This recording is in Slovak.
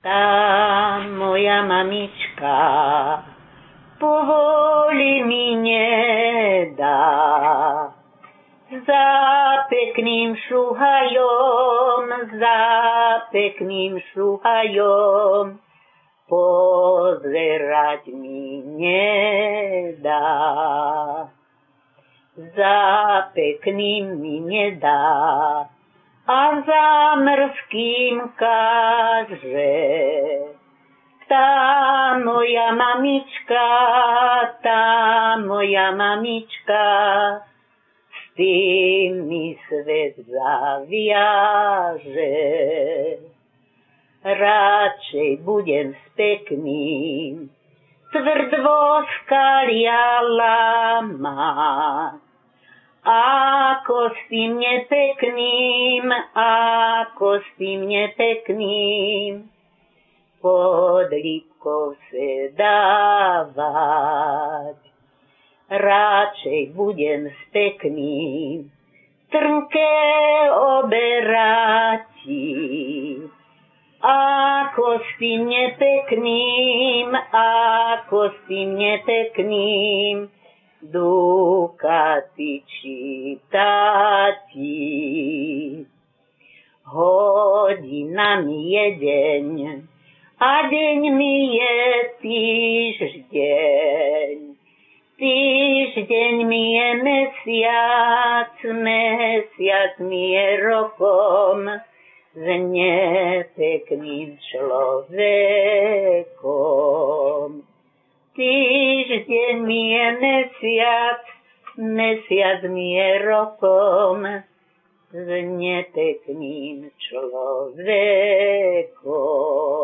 Tá moja mamička povoli mi nedá. Za pekným šuhajom pozerať mi nedá. Za pekným mi nedá a za mrzkým káže. Tá moja mamička, s tým mi svet zaviaže. Radšej budem s pekným tvrdvo skaliala mať, ako s tým nepekným pod lípkou sedávať. Radšej budem s pekným trnké oberati, ako s tým nepekným dukaty čítati. Hodina mi je deň a deň mi je týždeň. Týždeň mi je mesiac mi je rokom, s nepekným človekom. Týždeň mi je mesiac mi je rokom, s nepekným človekom.